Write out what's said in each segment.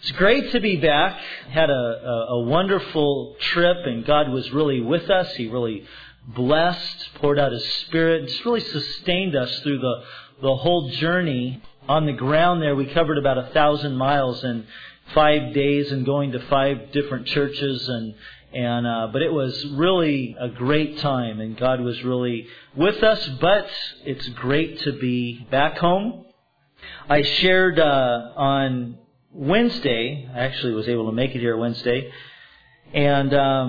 It's great to be back. Had a wonderful trip, and God was really with us. He really blessed, poured out His Spirit, just really sustained us through the whole journey. On the ground there, we covered about 1,000 miles in 5 days and going to 5 different churches, but it was really a great time, and God was really with us. But it's great to be back home. I shared on Wednesday, I actually was able to make it here Wednesday, and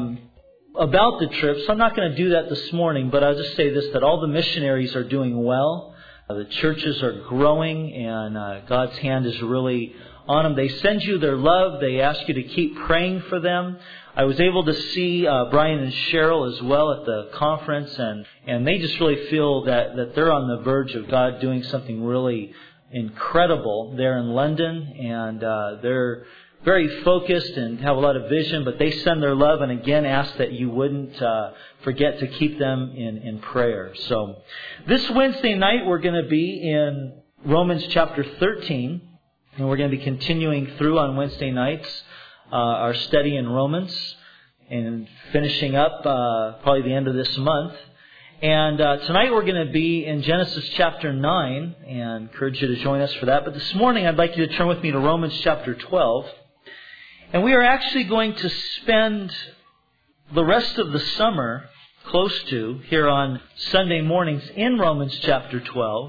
about the trip. So I'm not going to do that this morning, but I'll just say this, that all the missionaries are doing well. The churches are growing, and God's hand is really on them. They send you their love. They ask you to keep praying for them. I was able to see Brian and Cheryl as well at the conference, and they just really feel that they're on the verge of God doing something really incredible there in London, and they're very focused and have a lot of vision, but they send their love and again ask that you wouldn't forget to keep them in prayer. So this Wednesday night we're going to be in Romans chapter 13, and we're going to be continuing through on Wednesday nights our study in Romans and finishing up probably the end of this month. And tonight we're going to be in Genesis chapter 9, and I encourage you to join us for that. But this morning I'd like you to turn with me to Romans chapter 12. And we are actually going to spend the rest of the summer, close to, here on Sunday mornings in Romans chapter 12,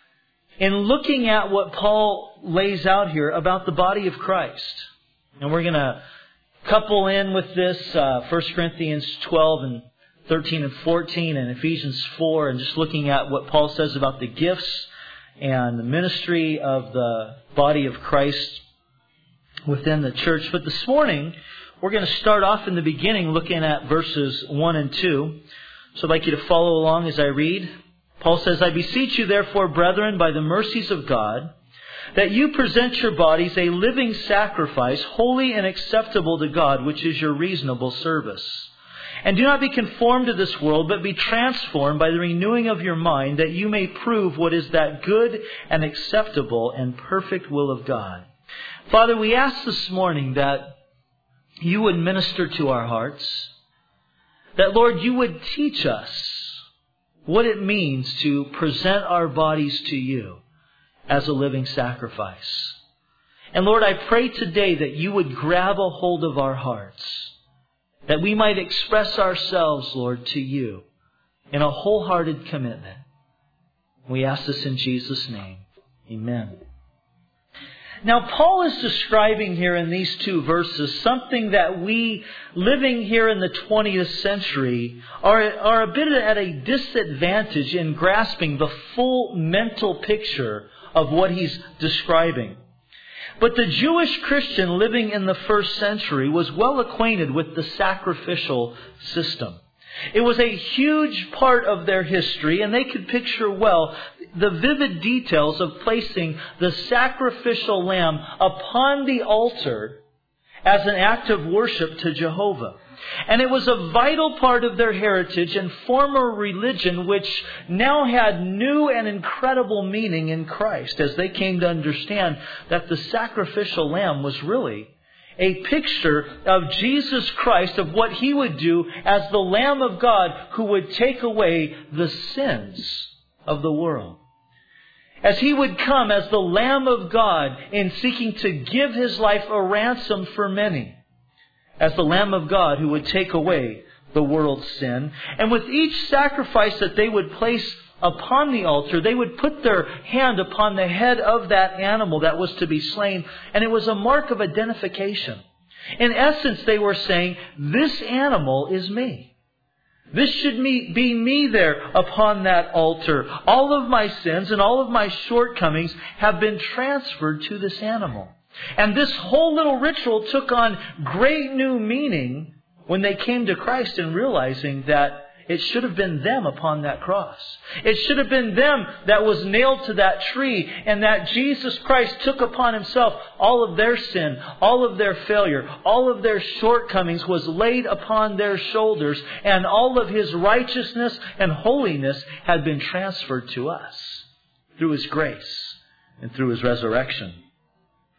in looking at what Paul lays out here about the body of Christ. And we're going to couple in with this 1 Corinthians 12 and 13 and 14 and Ephesians 4, and just looking at what Paul says about the gifts and the ministry of the body of Christ within the church. But this morning, we're going to start off in the beginning looking at verses 1 and 2. So I'd like you to follow along as I read. Paul says, "I beseech you therefore, brethren, by the mercies of God, that you present your bodies a living sacrifice, holy and acceptable to God, which is your reasonable service. And do not be conformed to this world, but be transformed by the renewing of your mind, that you may prove what is that good and acceptable and perfect will of God." Father, we ask this morning that you would minister to our hearts, that, Lord, you would teach us what it means to present our bodies to you as a living sacrifice. And Lord, I pray today that you would grab a hold of our hearts, that we might express ourselves, Lord, to you in a wholehearted commitment. We ask this in Jesus' name. Amen. Now, Paul is describing here in these 2 verses something that we, living here in the 20th century, are a bit at a disadvantage in grasping the full mental picture of what he's describing. But the Jewish Christian living in the first century was well acquainted with the sacrificial system. It was a huge part of their history, and they could picture well the vivid details of placing the sacrificial lamb upon the altar as an act of worship to Jehovah. And it was a vital part of their heritage and former religion, which now had new and incredible meaning in Christ, as they came to understand that the sacrificial lamb was really a picture of Jesus Christ, of what He would do as the Lamb of God who would take away the sins of the world. As He would come as the Lamb of God in seeking to give His life a ransom for many. As the Lamb of God who would take away the world's sin. And with each sacrifice that they would place upon the altar, they would put their hand upon the head of that animal that was to be slain, and it was a mark of identification. In essence, they were saying, this animal is me. This should be me there upon that altar. All of my sins and all of my shortcomings have been transferred to this animal. And this whole little ritual took on great new meaning when they came to Christ and realizing that it should have been them upon that cross. It should have been them that was nailed to that tree, and that Jesus Christ took upon Himself all of their sin, all of their failure, all of their shortcomings was laid upon their shoulders, and all of His righteousness and holiness had been transferred to us through His grace and through His resurrection.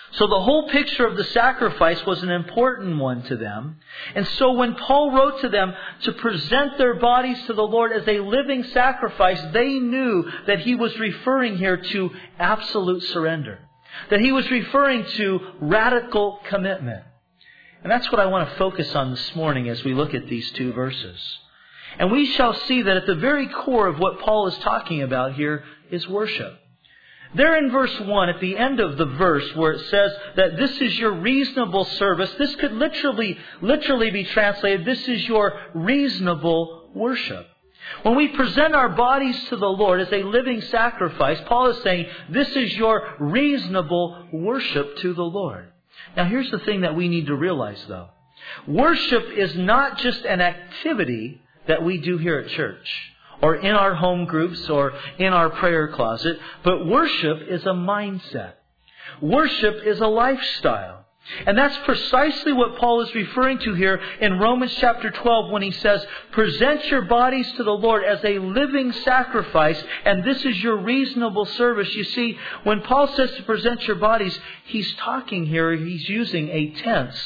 So the whole picture of the sacrifice was an important one to them. And so when Paul wrote to them to present their bodies to the Lord as a living sacrifice, they knew that he was referring here to absolute surrender. That he was referring to radical commitment. And that's what I want to focus on this morning as we look at these two verses. And we shall see that at the very core of what Paul is talking about here is worship. There in verse 1, at the end of the verse, where it says that this is your reasonable service, this could literally be translated, this is your reasonable worship. When we present our bodies to the Lord as a living sacrifice, Paul is saying, this is your reasonable worship to the Lord. Now here's the thing that we need to realize though. Worship is not just an activity that we do here at church, or in our home groups, or in our prayer closet. But worship is a mindset. Worship is a lifestyle. And that's precisely what Paul is referring to here in Romans chapter 12 when he says, present your bodies to the Lord as a living sacrifice, and this is your reasonable service. You see, when Paul says to present your bodies, he's talking here, he's using a tense.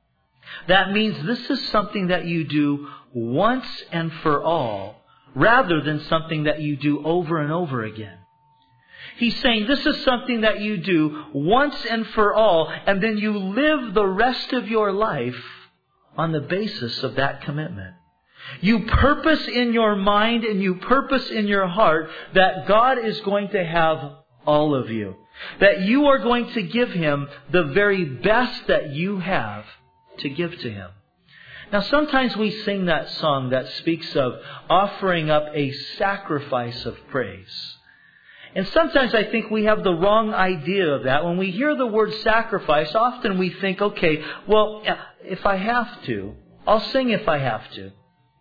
That means this is something that you do once and for all, rather than something that you do over and over again. He's saying this is something that you do once and for all, and then you live the rest of your life on the basis of that commitment. You purpose in your mind and you purpose in your heart that God is going to have all of you. That you are going to give Him the very best that you have to give to Him. Now sometimes we sing that song that speaks of offering up a sacrifice of praise. And sometimes I think we have the wrong idea of that. When we hear the word sacrifice, often we think, okay, well, if I have to, I'll sing if I have to.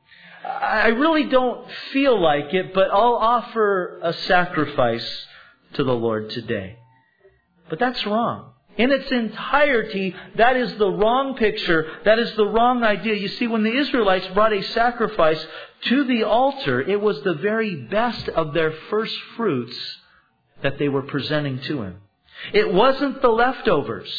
I really don't feel like it, but I'll offer a sacrifice to the Lord today. But that's wrong. In its entirety, that is the wrong picture. That is the wrong idea. You see, when the Israelites brought a sacrifice to the altar, it was the very best of their first fruits that they were presenting to Him. It wasn't the leftovers.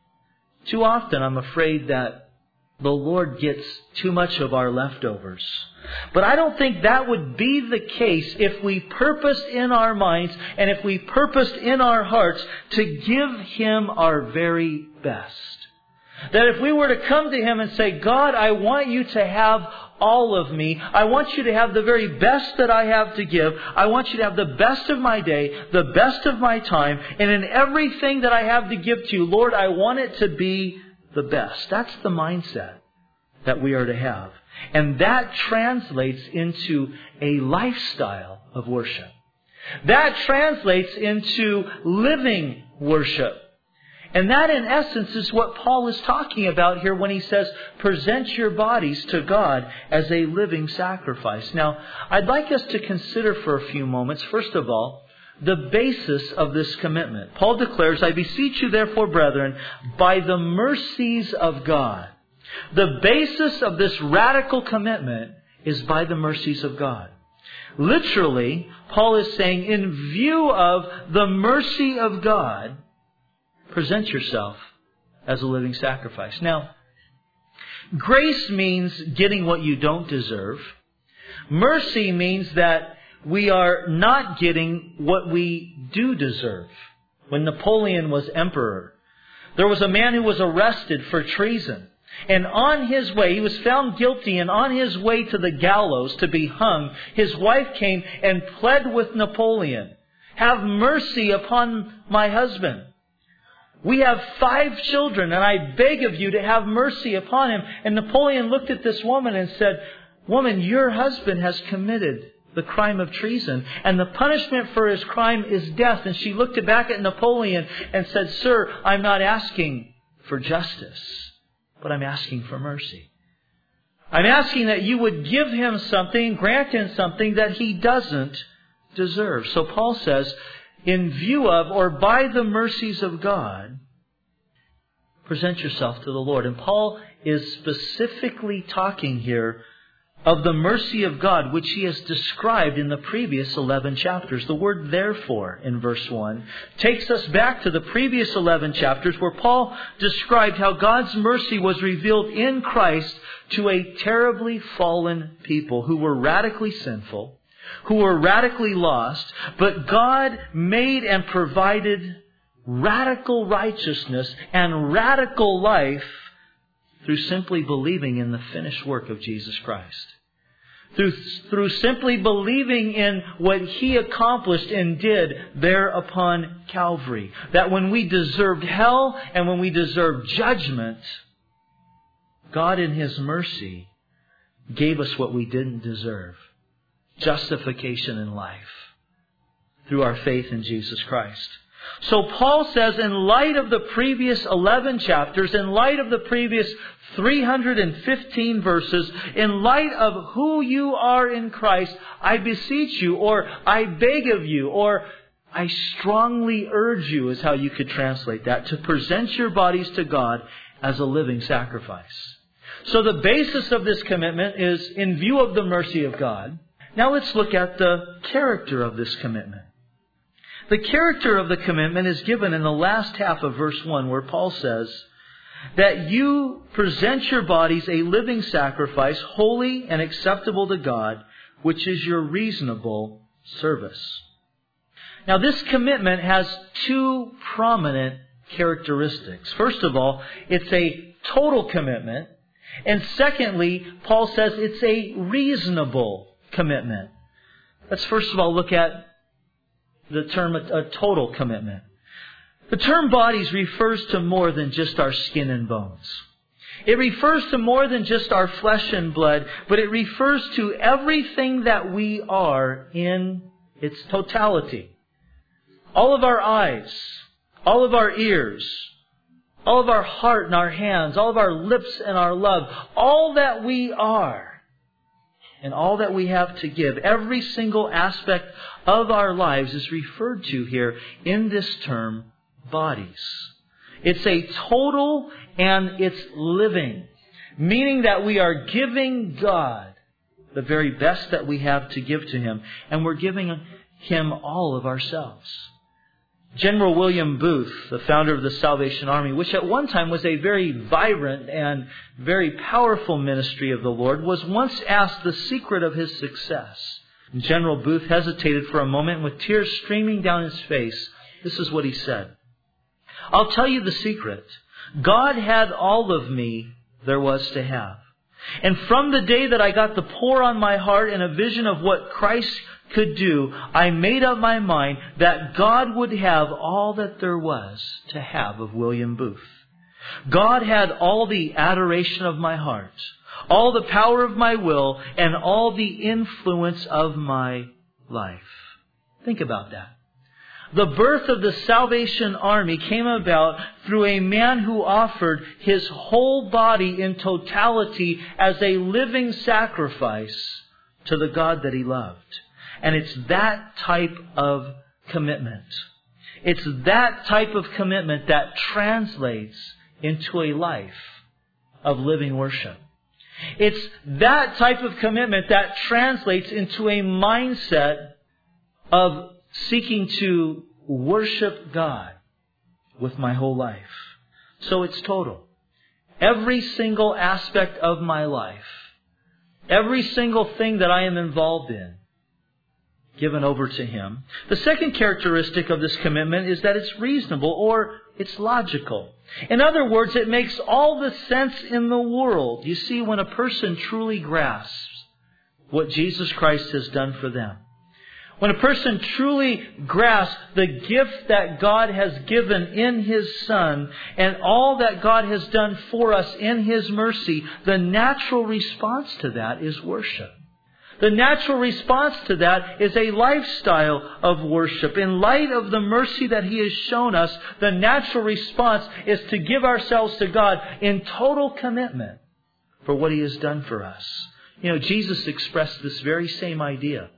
Too often, I'm afraid that the Lord gets too much of our leftovers. But I don't think that would be the case if we purposed in our minds and if we purposed in our hearts to give Him our very best. That if we were to come to Him and say, God, I want you to have all of me. I want you to have the very best that I have to give. I want you to have the best of my day, the best of my time. And in everything that I have to give to you, Lord, I want it to be the best. That's the mindset that we are to have. And that translates into a lifestyle of worship. That translates into living worship. And that in essence is what Paul is talking about here when he says, present your bodies to God as a living sacrifice. Now, I'd like us to consider for a few moments, first of all, the basis of this commitment. Paul declares, I beseech you therefore, brethren, by the mercies of God. The basis of this radical commitment is by the mercies of God. Literally, Paul is saying, in view of the mercy of God, present yourself as a living sacrifice. Now, grace means getting what you don't deserve. Mercy means that we are not getting what we do deserve. When Napoleon was emperor, there was a man who was arrested for treason. And on his way, he was found guilty, and on his way to the gallows to be hung, his wife came and pled with Napoleon, have mercy upon my husband. We have 5 children, and I beg of you to have mercy upon him. And Napoleon looked at this woman and said, woman, your husband has committed the crime of treason, and the punishment for his crime is death. And she looked back at Napoleon and said, sir, I'm not asking for justice, but I'm asking for mercy. I'm asking that you would give him something, grant him something that he doesn't deserve. So Paul says, in view of or by the mercies of God, present yourself to the Lord. And Paul is specifically talking here of the mercy of God, which he has described in the previous 11 chapters. The word therefore in verse 1 takes us back to the previous 11 chapters where Paul described how God's mercy was revealed in Christ to a terribly fallen people who were radically sinful, who were radically lost, but God made and provided radical righteousness and radical life through simply believing in the finished work of Jesus Christ. Through simply believing in what he accomplished and did there upon Calvary. That when we deserved hell and when we deserved judgment, God in his mercy gave us what we didn't deserve. Justification in life through our faith in Jesus Christ. So Paul says, in light of the previous 11 chapters, in light of the previous 315 verses, in light of who you are in Christ, I beseech you, or I beg of you, or I strongly urge you, is how you could translate that, to present your bodies to God as a living sacrifice. So the basis of this commitment is in view of the mercy of God. Now let's look at the character of this commitment. The character of the commitment is given in the last half of verse 1, where Paul says that you present your bodies a living sacrifice, holy and acceptable to God, which is your reasonable service. Now this commitment has two prominent characteristics. First of all, it's a total commitment. And secondly, Paul says it's a reasonable commitment. Let's first of all look at the term a total commitment. The term bodies refers to more than just our skin and bones. It refers to more than just our flesh and blood, but it refers to everything that we are in its totality. All of our eyes, all of our ears, all of our heart and our hands, all of our lips and our love, all that we are, and all that we have to give, every single aspect of our lives is referred to here in this term, bodies. It's a total and it's living, meaning that we are giving God the very best that we have to give to Him, and we're giving Him all of ourselves. General William Booth, the founder of the Salvation Army, which at one time was a very vibrant and very powerful ministry of the Lord, was once asked the secret of his success. And General Booth hesitated for a moment, and with tears streaming down his face, this is what he said. I'll tell you the secret. God had all of me there was to have. And from the day that I got the pour on my heart and a vision of what Christ could do, I made up my mind that God would have all that there was to have of William Booth. God had all the adoration of my heart, all the power of my will, and all the influence of my life. Think about that. The birth of the Salvation Army came about through a man who offered his whole body in totality as a living sacrifice to the God that he loved. And it's that type of commitment. It's that type of commitment that translates into a life of living worship. It's that type of commitment that translates into a mindset of seeking to worship God with my whole life. So it's total. Every single aspect of my life, every single thing that I am involved in, given over to Him. The second characteristic of this commitment is that it's reasonable or it's logical. In other words, it makes all the sense in the world. You see, when a person truly grasps what Jesus Christ has done for them, when a person truly grasps the gift that God has given in His Son and all that God has done for us in His mercy, the natural response to that is worship. The natural response to that is a lifestyle of worship. In light of the mercy that He has shown us, the natural response is to give ourselves to God in total commitment for what He has done for us. You know, Jesus expressed this very same idea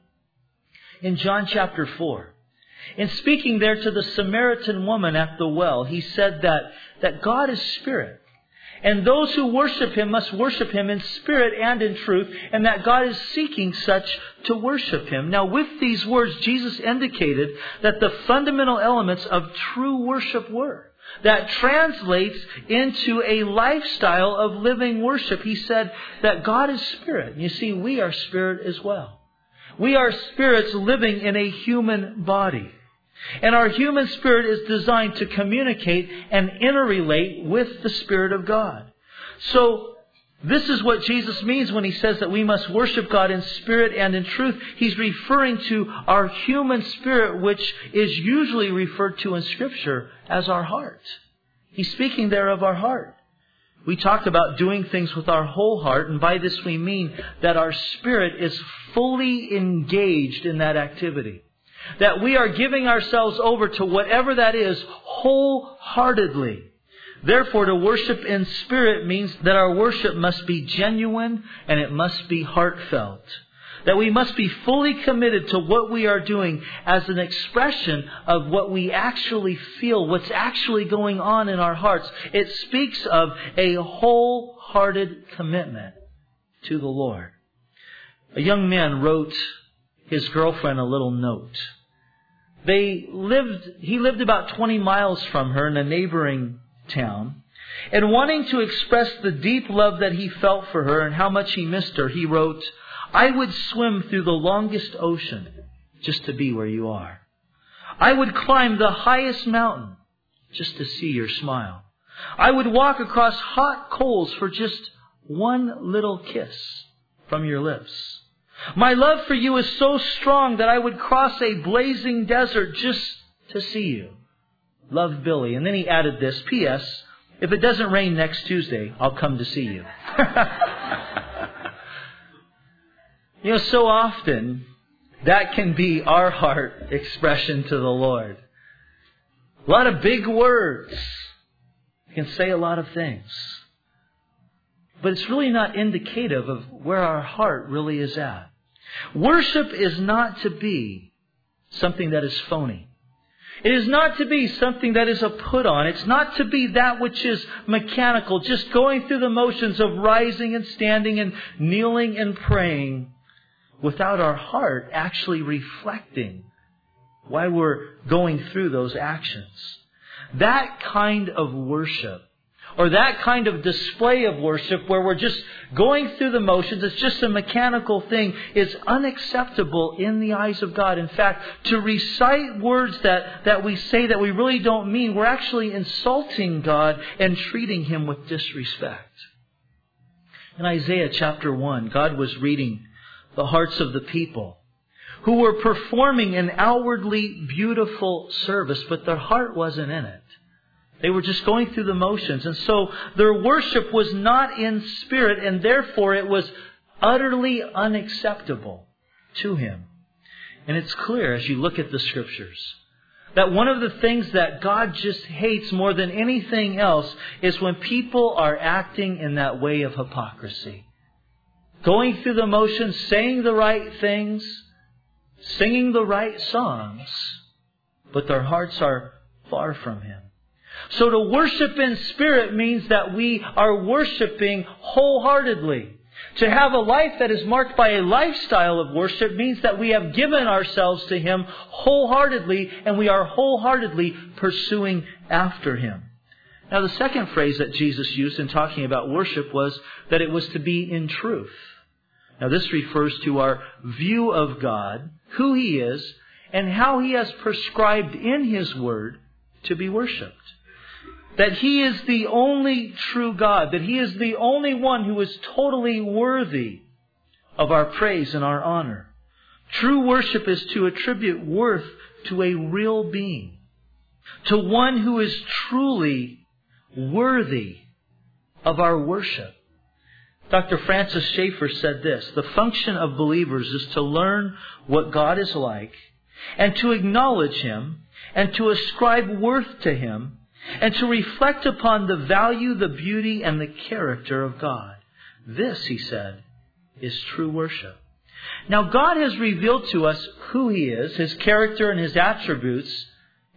in John chapter 4. In speaking there to the Samaritan woman at the well, He said that God is spirit. And those who worship Him must worship Him in spirit and in truth, and that God is seeking such to worship Him. Now, with these words, Jesus indicated that the fundamental elements of true worship were. That translates into a lifestyle of living worship. He said that God is spirit. You see, we are spirit as well. We are spirits living in a human body. And our human spirit is designed to communicate and interrelate with the Spirit of God. So, this is what Jesus means when He says that we must worship God in spirit and in truth. He's referring to our human spirit, which is usually referred to in Scripture as our heart. He's speaking there of our heart. We talk about doing things with our whole heart, and by this we mean that our spirit is fully engaged in that activity. That we are giving ourselves over to whatever that is wholeheartedly. Therefore, to worship in spirit means that our worship must be genuine and it must be heartfelt. That we must be fully committed to what we are doing as an expression of what we actually feel, what's actually going on in our hearts. It speaks of a wholehearted commitment to the Lord. A young man wrote his girlfriend a little note. He lived about 20 miles from her in a neighboring town. And wanting to express the deep love that he felt for her and how much he missed her, he wrote, "I would swim through the longest ocean just to be where you are. I would climb the highest mountain just to see your smile. I would walk across hot coals for just one little kiss from your lips. My love for you is so strong that I would cross a blazing desert just to see you. Love, Billy." And then he added this, "P.S. If it doesn't rain next Tuesday, I'll come to see you." You know, so often that can be our heart expression to the Lord. A lot of big words. You can say a lot of things. But it's really not indicative of where our heart really is at. Worship is not to be something that is phony. It is not to be something that is a put on. It's not to be that which is mechanical, just going through the motions of rising and standing and kneeling and praying without our heart actually reflecting why we're going through those actions. That kind of worship, or that kind of display of worship where we're just going through the motions, it's just a mechanical thing, is unacceptable in the eyes of God. In fact, to recite words that we say that we really don't mean, we're actually insulting God and treating Him with disrespect. In Isaiah chapter 1, God was reading the hearts of the people who were performing an outwardly beautiful service, but their heart wasn't in it. They were just going through the motions. And so their worship was not in spirit, and therefore it was utterly unacceptable to Him. And it's clear as you look at the Scriptures that one of the things that God just hates more than anything else is when people are acting in that way of hypocrisy. Going through the motions, saying the right things, singing the right songs, but their hearts are far from Him. So to worship in spirit means that we are worshiping wholeheartedly. To have a life that is marked by a lifestyle of worship means that we have given ourselves to Him wholeheartedly, and we are wholeheartedly pursuing after Him. Now, the second phrase that Jesus used in talking about worship was that it was to be in truth. Now, this refers to our view of God, who He is, and how He has prescribed in His Word to be worshipped. That He is the only true God. That He is the only one who is totally worthy of our praise and our honor. True worship is to attribute worth to a real being. To one who is truly worthy of our worship. Dr. Francis Schaeffer said this: "The function of believers is to learn what God is like, and to acknowledge Him, and to ascribe worth to Him, and to reflect upon the value, the beauty, and the character of God. This," he said, "is true worship." Now, God has revealed to us who He is, His character and His attributes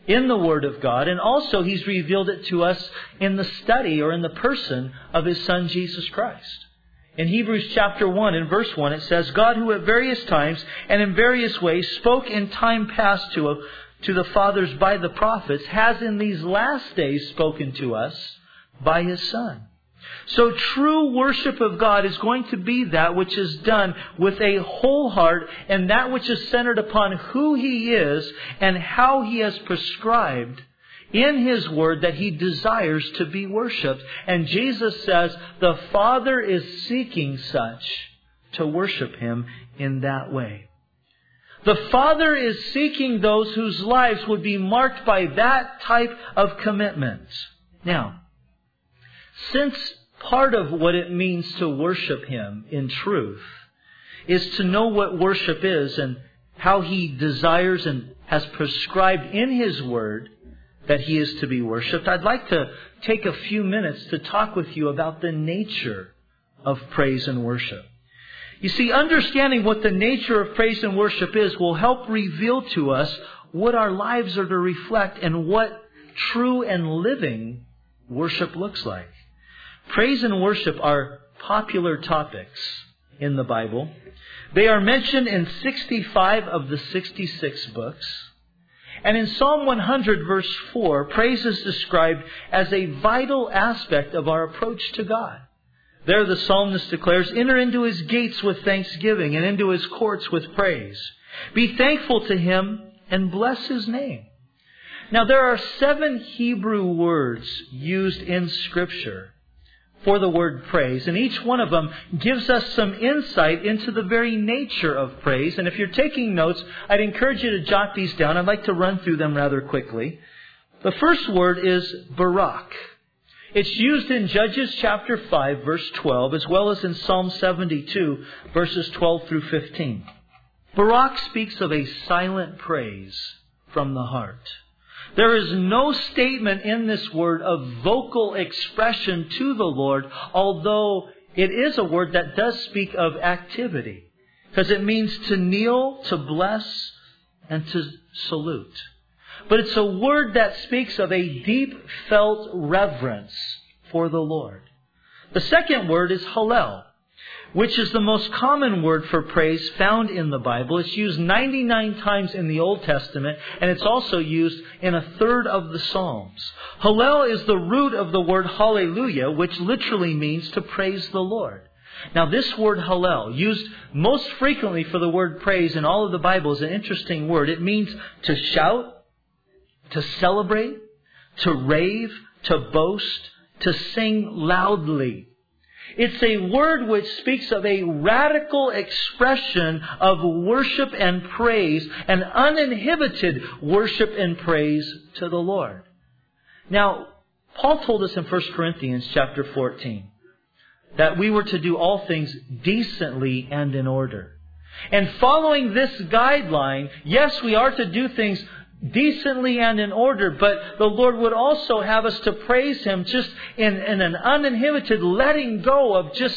in the Word of God, and also He's revealed it to us in the study or in the person of His Son, Jesus Christ. In Hebrews chapter 1 and verse 1 it says, God who at various times and in various ways spoke in time past to the fathers by the prophets, has in these last days spoken to us by His Son. So true worship of God is going to be that which is done with a whole heart, and that which is centered upon who He is and how He has prescribed in His Word that He desires to be worshipped. And Jesus says the Father is seeking such to worship Him in that way. The Father is seeking those whose lives would be marked by that type of commitment. Now, since part of what it means to worship Him in truth is to know what worship is and how He desires and has prescribed in His Word that He is to be worshipped, I'd like to take a few minutes to talk with you about the nature of praise and worship. You see, understanding what the nature of praise and worship is will help reveal to us what our lives are to reflect and what true and living worship looks like. Praise and worship are popular topics in the Bible. They are mentioned in 65 of the 66 books. And in Psalm 100 verse 4, praise is described as a vital aspect of our approach to God. There the psalmist declares, enter into His gates with thanksgiving and into His courts with praise. Be thankful to Him and bless His name. Now there are 7 Hebrew words used in Scripture for the word praise, and each one of them gives us some insight into the very nature of praise. And if you're taking notes, I'd encourage you to jot these down. I'd like to run through them rather quickly. The first word is barak. It's used in Judges chapter 5, verse 12, as well as in Psalm 72, verses 12 through 15. Barak speaks of a silent praise from the heart. There is no statement in this word of vocal expression to the Lord, although it is a word that does speak of activity, because it means to kneel, to bless, and to salute. But it's a word that speaks of a deep felt reverence for the Lord. The second word is hallel, which is the most common word for praise found in the Bible. It's used 99 times in the Old Testament, and it's also used in a third of the Psalms. Hallel is the root of the word hallelujah, which literally means to praise the Lord. Now this word hallel, used most frequently for the word praise in all of the Bible, is an interesting word. It means to shout, to celebrate, to rave, to boast, to sing loudly. It's a word which speaks of a radical expression of worship and praise, an uninhibited worship and praise to the Lord. Now, Paul told us in 1 Corinthians chapter 14 that we were to do all things decently and in order. And following this guideline, yes, we are to do things decently and in order, but the Lord would also have us to praise Him just in an uninhibited letting go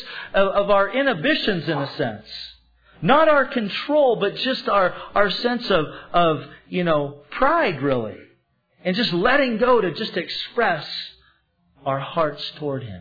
of our inhibitions, in a sense. Not our control, but just our sense of pride, really. And just letting go to just express our hearts toward Him.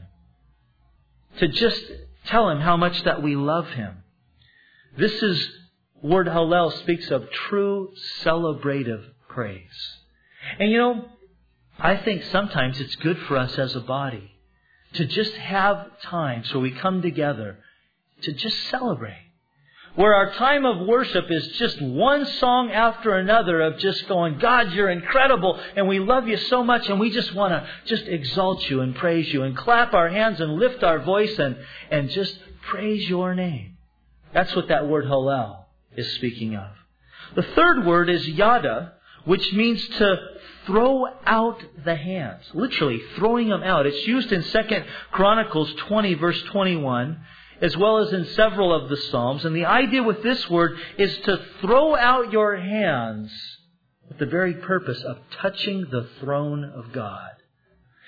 To just tell Him how much that we love Him. This word hallel speaks of true celebrative praise. And I think sometimes it's good for us as a body to just have times where we come together to just celebrate. Where our time of worship is just one song after another of just going, God, you're incredible and we love you so much and we just want to just exalt you and praise you and clap our hands and lift our voice and just praise your name. That's what that word hallel is speaking of. The third word is yada, which means to throw out the hands. Literally, throwing them out. It's used in 2 Chronicles 20, verse 21, as well as in several of the Psalms. And the idea with this word is to throw out your hands with the very purpose of touching the throne of God.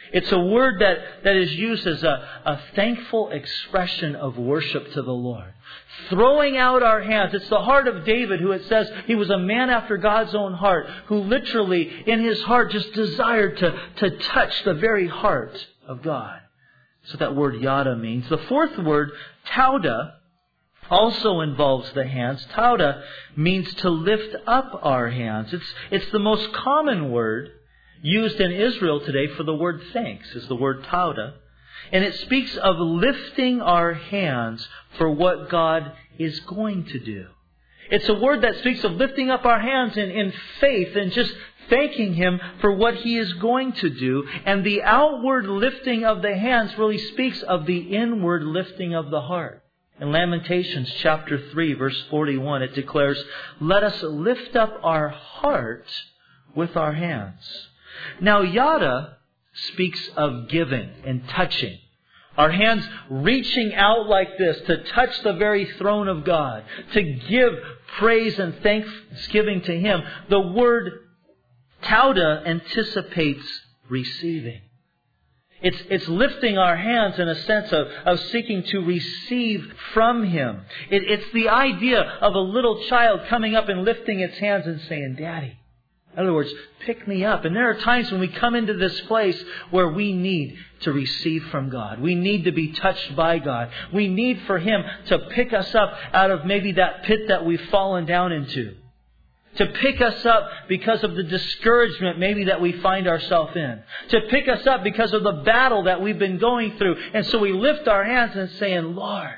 It's a word that is used as a thankful expression of worship to the Lord. Throwing out our hands. It's the heart of David, who it says he was a man after God's own heart, who literally in his heart just desired to touch the very heart of God. So that word yada means. The fourth word, tauda, also involves the hands. Tauda means to lift up our hands. It's the most common word used in Israel today for the word thanks, is the word tauda. And it speaks of lifting our hands for what God is going to do. It's a word that speaks of lifting up our hands in faith and just thanking Him for what He is going to do. And the outward lifting of the hands really speaks of the inward lifting of the heart. In Lamentations chapter 3, verse 41, it declares, "Let us lift up our heart with our hands." Now, yada speaks of giving and touching. Our hands reaching out like this to touch the very throne of God, to give praise and thanksgiving to Him. The word tauda anticipates receiving. It's lifting our hands in a sense of seeking to receive from Him. It's the idea of a little child coming up and lifting its hands and saying, "Daddy." In other words, pick me up. And there are times when we come into this place where we need to receive from God. We need to be touched by God. We need for Him to pick us up out of maybe that pit that we've fallen down into. To pick us up because of the discouragement maybe that we find ourselves in. To pick us up because of the battle that we've been going through. And so we lift our hands and saying, "Lord,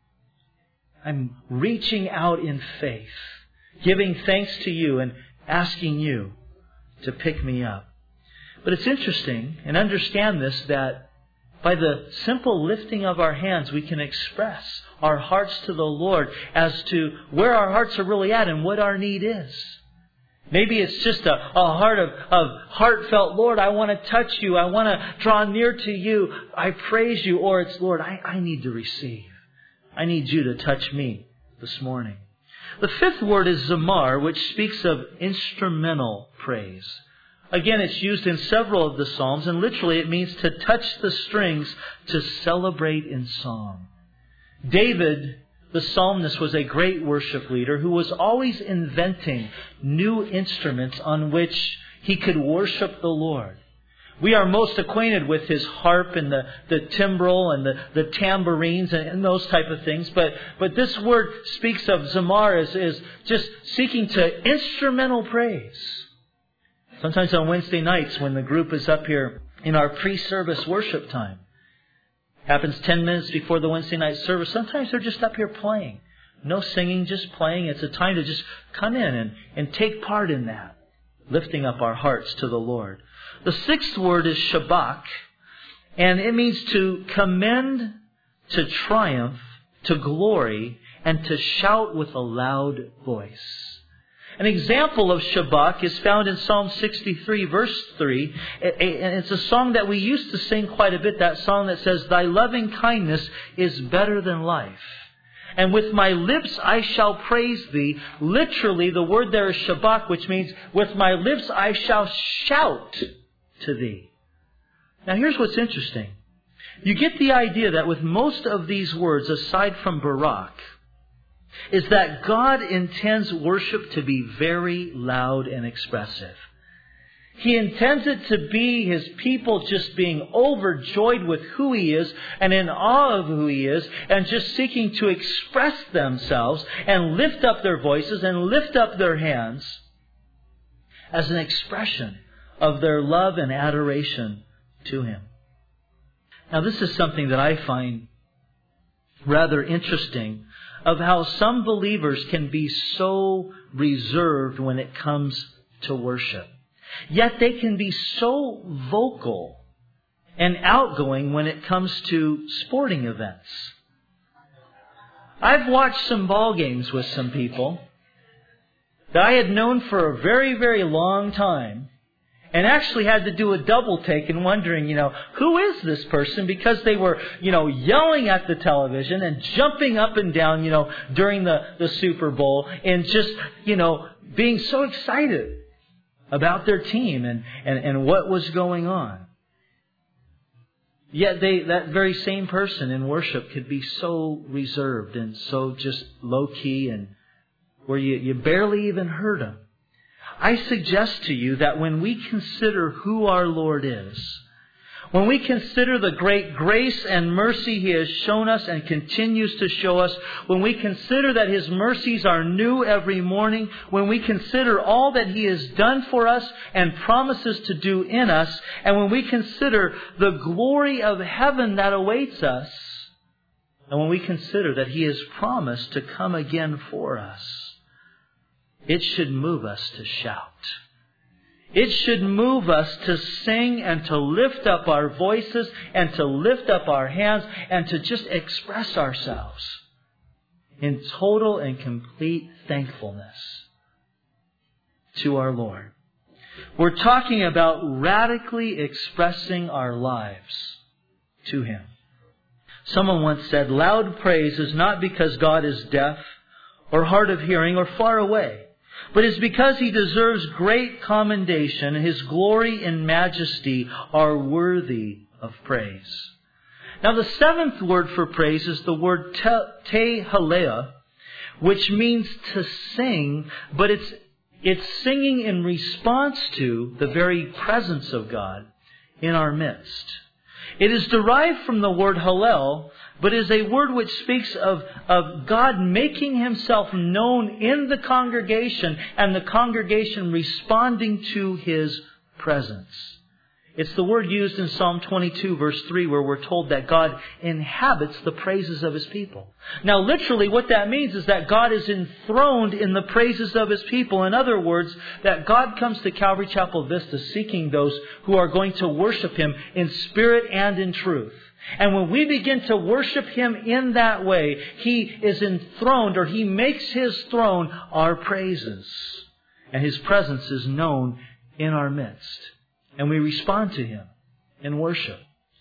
I'm reaching out in faith, giving thanks to You and asking You to pick me up." But it's interesting, and understand this, that by the simple lifting of our hands, we can express our hearts to the Lord as to where our hearts are really at and what our need is. Maybe it's just a heart of heartfelt, "Lord, I want to touch You. I want to draw near to You. I praise You." Or it's, "Lord, I need to receive. I need You to touch me this morning." The fifth word is zamar, which speaks of instrumental praise. Again, it's used in several of the Psalms, and literally it means to touch the strings, to celebrate in song. David, the psalmist, was a great worship leader who was always inventing new instruments on which he could worship the Lord. We are most acquainted with his harp and the timbrel and the tambourines and those type of things. But this word speaks of zamar as just seeking to instrumental praise. Sometimes on Wednesday nights when the group is up here in our pre-service worship time, happens 10 minutes before the Wednesday night service, sometimes they're just up here playing. No singing, just playing. It's a time to just come in and take part in that, lifting up our hearts to the Lord. The sixth word is shabach, and it means to commend, to triumph, to glory, and to shout with a loud voice. An example of shabach is found in Psalm 63, verse 3. And it's a song that we used to sing quite a bit, that song that says, "Thy loving kindness is better than life. And with my lips I shall praise Thee." Literally, the word there is shabach, which means, with my lips I shall shout to Thee. Now here's what's interesting. You get the idea that with most of these words, aside from Barak, is that God intends worship to be very loud and expressive. He intends it to be His people just being overjoyed with who He is and in awe of who He is and just seeking to express themselves and lift up their voices and lift up their hands as an expression of their love and adoration to Him. Now, this is something that I find rather interesting, of how some believers can be so reserved when it comes to worship. Yet they can be so vocal and outgoing when it comes to sporting events. I've watched some ball games with some people that I had known for a very, very long time, and actually had to do a double take and wondering, who is this person? Because they were, yelling at the television and jumping up and down, during the Super Bowl and just, being so excited about their team and what was going on. Yet that very same person in worship could be so reserved and so just low-key and where you barely even heard them. I suggest to you that when we consider who our Lord is, when we consider the great grace and mercy He has shown us and continues to show us, when we consider that His mercies are new every morning, when we consider all that He has done for us and promises to do in us, and when we consider the glory of heaven that awaits us, and when we consider that He has promised to come again for us, it should move us to shout. It should move us to sing and to lift up our voices and to lift up our hands and to just express ourselves in total and complete thankfulness to our Lord. We're talking about radically expressing our lives to Him. Someone once said, loud praise is not because God is deaf or hard of hearing or far away, but it's because He deserves great commendation. His glory and majesty are worthy of praise. Now the seventh word for praise is the word tehalea, which means to sing, but it's singing in response to the very presence of God in our midst. It is derived from the word hallel, but is a word which speaks of God making Himself known in the congregation and the congregation responding to His presence. It's the word used in Psalm 22 verse 3 where we're told that God inhabits the praises of His people. Now literally what that means is that God is enthroned in the praises of His people. In other words, that God comes to Calvary Chapel Vista seeking those who are going to worship Him in spirit and in truth. And when we begin to worship Him in that way, He is enthroned, or He makes His throne our praises. And His presence is known in our midst. And we respond to Him in worship.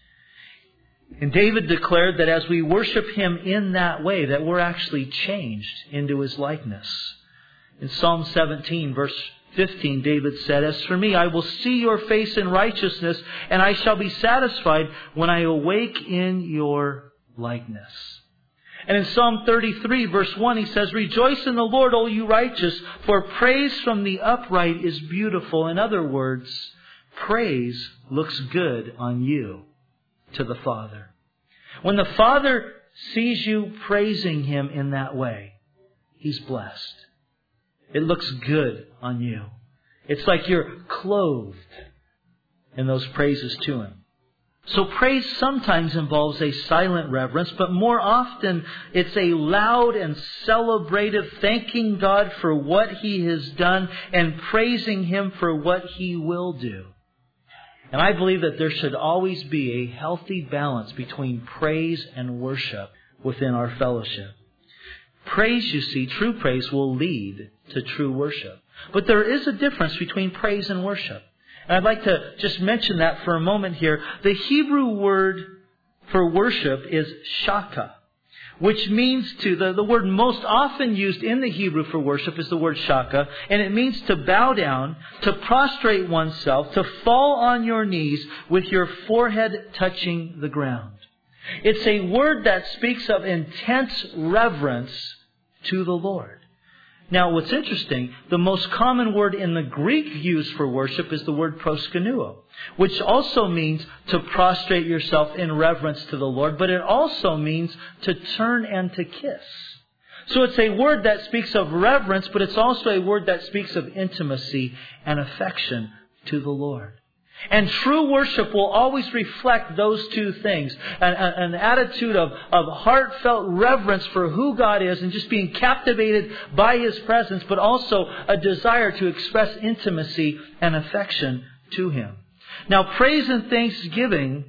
And David declared that as we worship Him in that way, that we're actually changed into His likeness. In Psalm 17, verse 15, David said, as for me, I will see Your face in righteousness, and I shall be satisfied when I awake in Your likeness. And in Psalm 33, verse 1, he says, rejoice in the Lord, O you righteous, for praise from the upright is beautiful. In other words, praise looks good on you to the Father. When the Father sees you praising Him in that way, He's blessed. It looks good on you. It's like you're clothed in those praises to Him. So praise sometimes involves a silent reverence, but more often it's a loud and celebrative thanking God for what He has done and praising Him for what He will do. And I believe that there should always be a healthy balance between praise and worship within our fellowship. Praise, you see, true praise will lead to true worship. But there is a difference between praise and worship. And I'd like to just mention that for a moment here. The Hebrew word for worship is shaka, which means the word most often used in the Hebrew for worship is the word shaka, and it means to bow down, to prostrate oneself, to fall on your knees with your forehead touching the ground. It's a word that speaks of intense reverence to the Lord. Now, what's interesting, the most common word in the Greek used for worship is the word proskunuo, which also means to prostrate yourself in reverence to the Lord, but it also means to turn and to kiss. So it's a word that speaks of reverence, but it's also a word that speaks of intimacy and affection to the Lord. And true worship will always reflect those two things. An attitude of heartfelt reverence for who God is and just being captivated by His presence, but also a desire to express intimacy and affection to Him. Now, praise and thanksgiving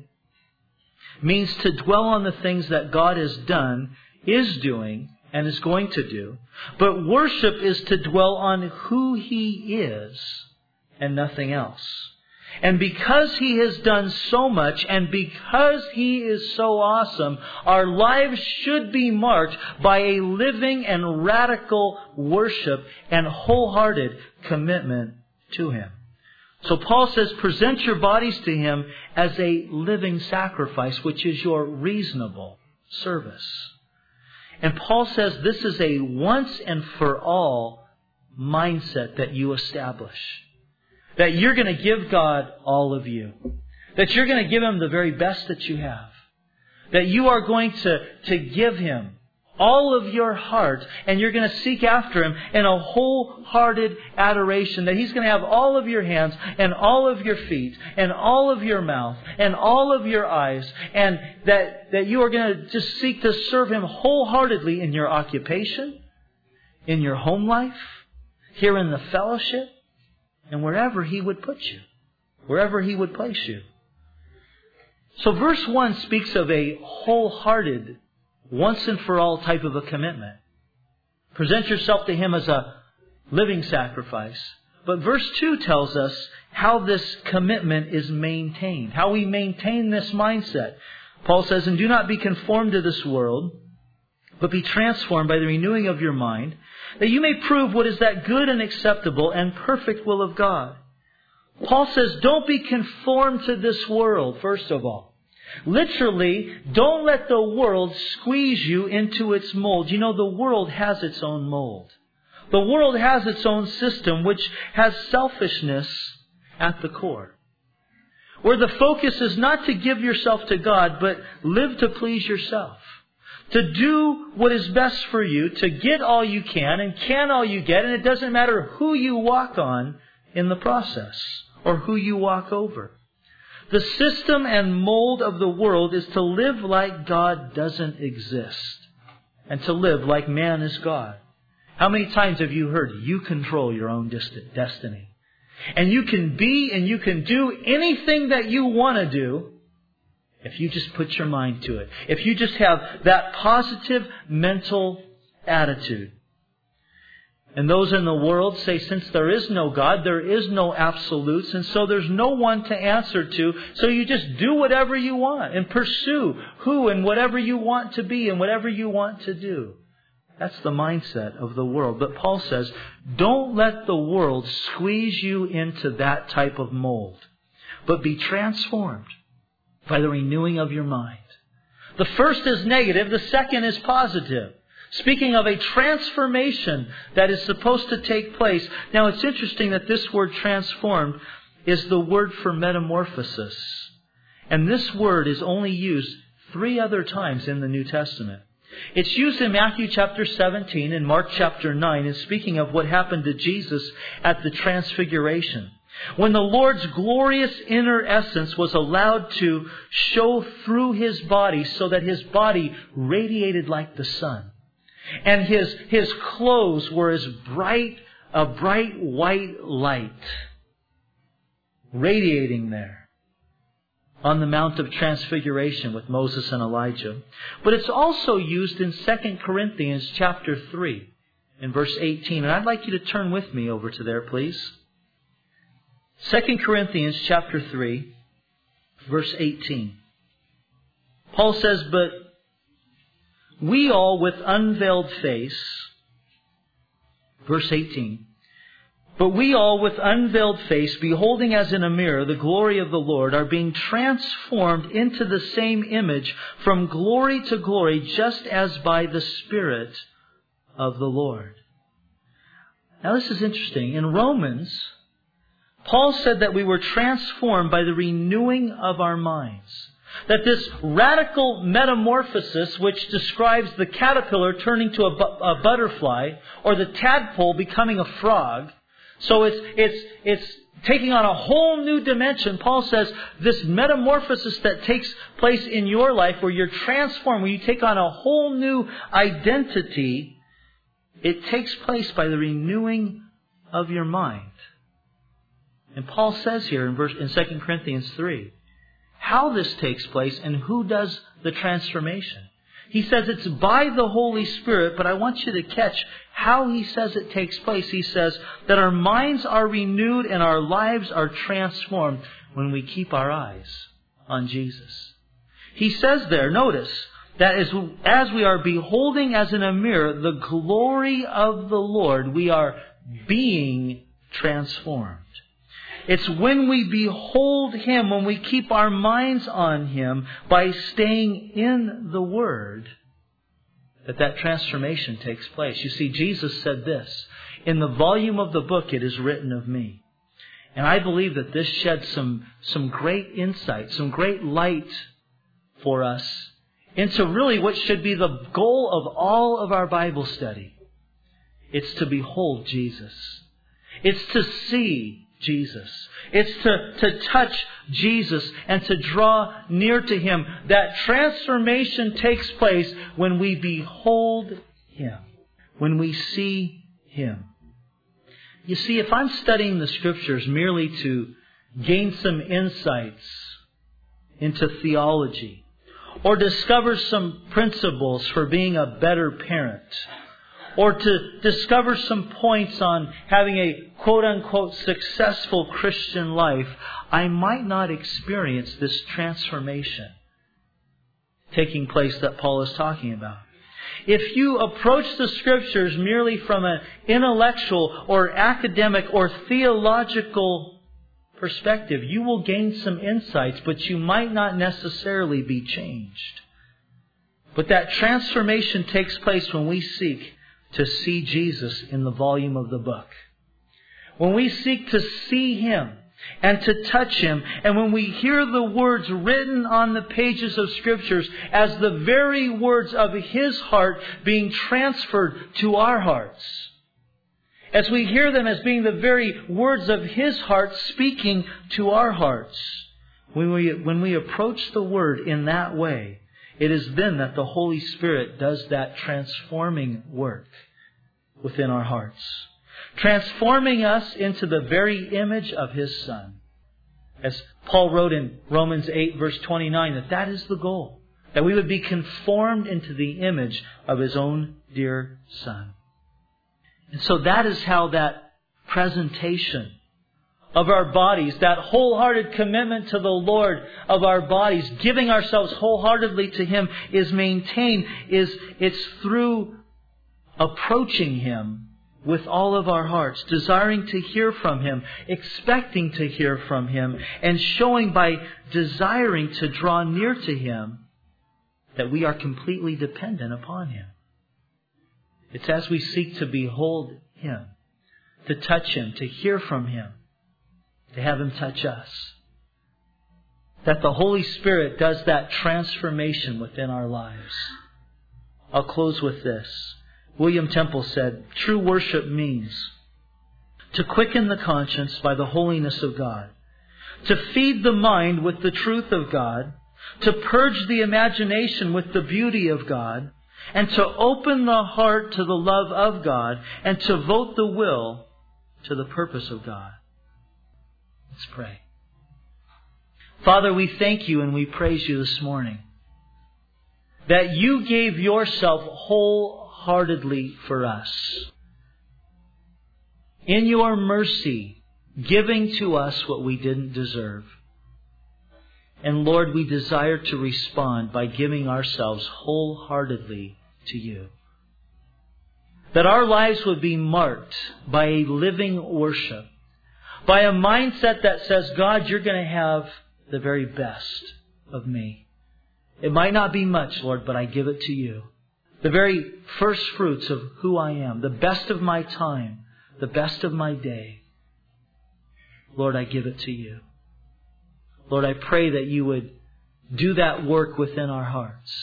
means to dwell on the things that God has done, is doing, and is going to do. But worship is to dwell on who He is and nothing else. And because He has done so much, and because He is so awesome, our lives should be marked by a living and radical worship and wholehearted commitment to Him. So Paul says, present your bodies to Him as a living sacrifice, which is your reasonable service. And Paul says this is a once and for all mindset that you establish. That you're going to give God all of you. That you're going to give Him the very best that you have. That you are going to give Him all of your heart, and you're going to seek after Him in a wholehearted adoration. That He's going to have all of your hands, and all of your feet, and all of your mouth, and all of your eyes, and that you are going to just seek to serve Him wholeheartedly in your occupation, in your home life, here in the fellowship, and wherever He would put you, wherever He would place you. So verse 1 speaks of a wholehearted, once and for all type of a commitment. Present yourself to Him as a living sacrifice. But verse 2 tells us how this commitment is maintained, how we maintain this mindset. Paul says, and do not be conformed to this world, but be transformed by the renewing of your mind, that you may prove what is that good and acceptable and perfect will of God. Paul says, don't be conformed to this world, first of all. Literally, don't let the world squeeze you into its mold. You know, the world has its own mold. The world has its own system, which has selfishness at the core. Where the focus is not to give yourself to God, but live to please yourself. To do what is best for you, to get all you can all you get, and it doesn't matter who you walk on in the process, or who you walk over. The system and mold of the world is to live like God doesn't exist, and to live like man is God. How many times have you heard, you control your own destiny? And you can be and you can do anything that you want to do if you just put your mind to it. If you just have that positive mental attitude. And those in the world say, since there is no God, there is no absolutes, and so there's no one to answer to, so you just do whatever you want and pursue who and whatever you want to be and whatever you want to do. That's the mindset of the world. But Paul says, don't let the world squeeze you into that type of mold, but be transformed by the renewing of your mind. The first is negative, the second is positive. Speaking of a transformation that is supposed to take place. Now it's interesting that this word transformed is the word for metamorphosis. And this word is only used 3 other times in the New Testament. It's used in Matthew chapter 17 and Mark chapter 9, and speaking of what happened to Jesus at the Transfiguration. When the Lord's glorious inner essence was allowed to show through His body so that His body radiated like the sun. And his clothes were as a bright white light radiating there on the Mount of Transfiguration with Moses and Elijah. But it's also used in 2 Corinthians chapter 3 in verse 18. And I'd like you to turn with me over to there, please. 2 Corinthians chapter 3, verse 18. Paul says, but we all with unveiled face, verse 18, but we all with unveiled face, beholding as in a mirror the glory of the Lord, are being transformed into the same image from glory to glory, just as by the Spirit of the Lord. Now this is interesting. In Romans, Paul said that we were transformed by the renewing of our minds. That this radical metamorphosis, which describes the caterpillar turning to a butterfly, or the tadpole becoming a frog, so it's taking on a whole new dimension. Paul says this metamorphosis that takes place in your life, where you're transformed, where you take on a whole new identity, it takes place by the renewing of your mind. And Paul says here in 2 Corinthians 3, how this takes place and who does the transformation. He says it's by the Holy Spirit, but I want you to catch how he says it takes place. He says that our minds are renewed and our lives are transformed when we keep our eyes on Jesus. He says there, notice, that as we are beholding as in a mirror the glory of the Lord, we are being transformed. It's when we behold Him, when we keep our minds on Him by staying in the Word, that transformation takes place. You see, Jesus said this, "In the volume of the book it is written of me." And I believe that this sheds some great insight, some great light for us into really what should be the goal of all of our Bible study. It's to behold Jesus. It's to see Jesus. It's to touch Jesus and to draw near to Him. That transformation takes place when we behold Him, when we see Him. You see, if I'm studying the Scriptures merely to gain some insights into theology, or discover some principles for being a better parent, or to discover some points on having a quote-unquote successful Christian life, I might not experience this transformation taking place that Paul is talking about. If you approach the Scriptures merely from an intellectual or academic or theological perspective, you will gain some insights, but you might not necessarily be changed. But that transformation takes place when we seek to see Jesus in the volume of the book. When we seek to see Him and to touch Him, and when we hear the words written on the pages of Scriptures as the very words of His heart being transferred to our hearts, as we hear them as being the very words of His heart speaking to our hearts, when we approach the Word in that way, it is then that the Holy Spirit does that transforming work within our hearts, transforming us into the very image of His Son. As Paul wrote in Romans 8, verse 29, that is the goal, that we would be conformed into the image of His own dear Son. And so that is how that presentation of our bodies, that wholehearted commitment to the Lord of our bodies, giving ourselves wholeheartedly to Him, is maintained. It's through approaching Him with all of our hearts, desiring to hear from Him, expecting to hear from Him, and showing by desiring to draw near to Him that we are completely dependent upon Him. It's as we seek to behold Him, to touch Him, to hear from Him, to have Him touch us, that the Holy Spirit does that transformation within our lives. I'll close with this. William Temple said, "True worship means to quicken the conscience by the holiness of God, to feed the mind with the truth of God, to purge the imagination with the beauty of God, and to open the heart to the love of God, and to vote the will to the purpose of God." Let's pray. Father, we thank You and we praise You this morning that You gave Yourself wholeheartedly for us. In Your mercy, giving to us what we didn't deserve. And Lord, we desire to respond by giving ourselves wholeheartedly to You. That our lives would be marked by a living worship, by a mindset that says, God, You're going to have the very best of me. It might not be much, Lord, but I give it to You. The very first fruits of who I am, the best of my time, the best of my day. Lord, I give it to You. Lord, I pray that You would do that work within our hearts.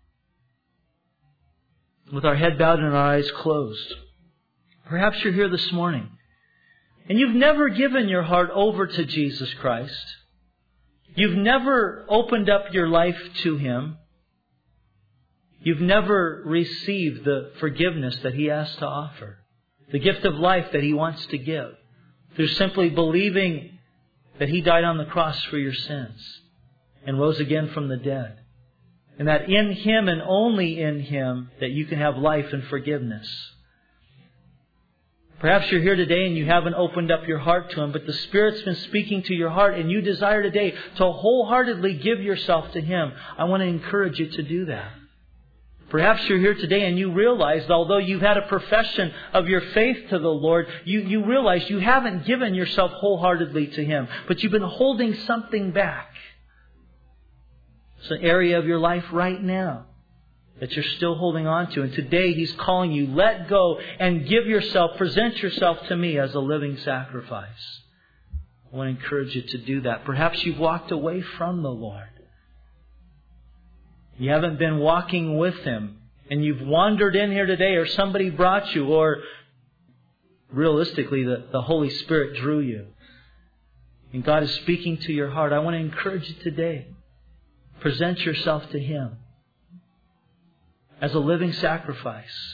With our head bowed and our eyes closed, perhaps you're here this morning and you've never given your heart over to Jesus Christ. You've never opened up your life to Him. You've never received the forgiveness that He has to offer, the gift of life that He wants to give, through simply believing that He died on the cross for your sins and rose again from the dead. And that in Him and only in Him that you can have life and forgiveness. Perhaps you're here today and you haven't opened up your heart to Him, but the Spirit's been speaking to your heart and you desire today to wholeheartedly give yourself to Him. I want to encourage you to do that. Perhaps you're here today and you realize, although you've had a profession of your faith to the Lord, you realize you haven't given yourself wholeheartedly to Him, but you've been holding something back. It's an area of your life right now that you're still holding on to. And today He's calling you, let go and give yourself, present yourself to me as a living sacrifice. I want to encourage you to do that. Perhaps you've walked away from the Lord. You haven't been walking with Him, and you've wandered in here today, or somebody brought you, or realistically the Holy Spirit drew you. And God is speaking to your heart. I want to encourage you today. Present yourself to Him as a living sacrifice.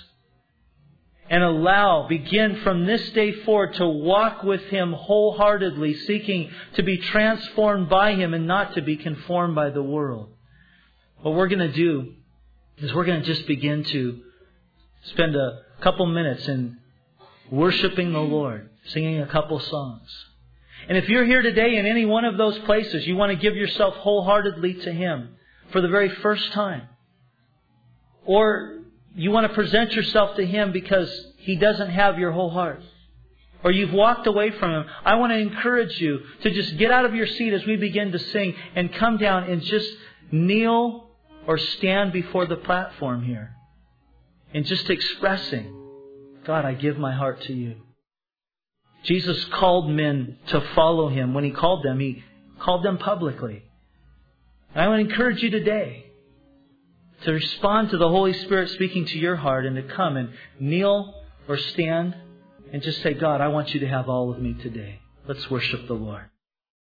And begin from this day forward to walk with Him wholeheartedly, seeking to be transformed by Him and not to be conformed by the world. What we're going to do is we're going to just begin to spend a couple minutes in worshiping the Lord, singing a couple songs. And if you're here today in any one of those places, you want to give yourself wholeheartedly to Him for the very first time, or you want to present yourself to Him because He doesn't have your whole heart, or you've walked away from Him, I want to encourage you to just get out of your seat as we begin to sing and come down and just kneel or stand before the platform here and just expressing, God, I give my heart to You. Jesus called men to follow Him. When He called them publicly. And I want to encourage you today to respond to the Holy Spirit speaking to your heart and to come and kneel or stand and just say, God, I want You to have all of me today. Let's worship the Lord.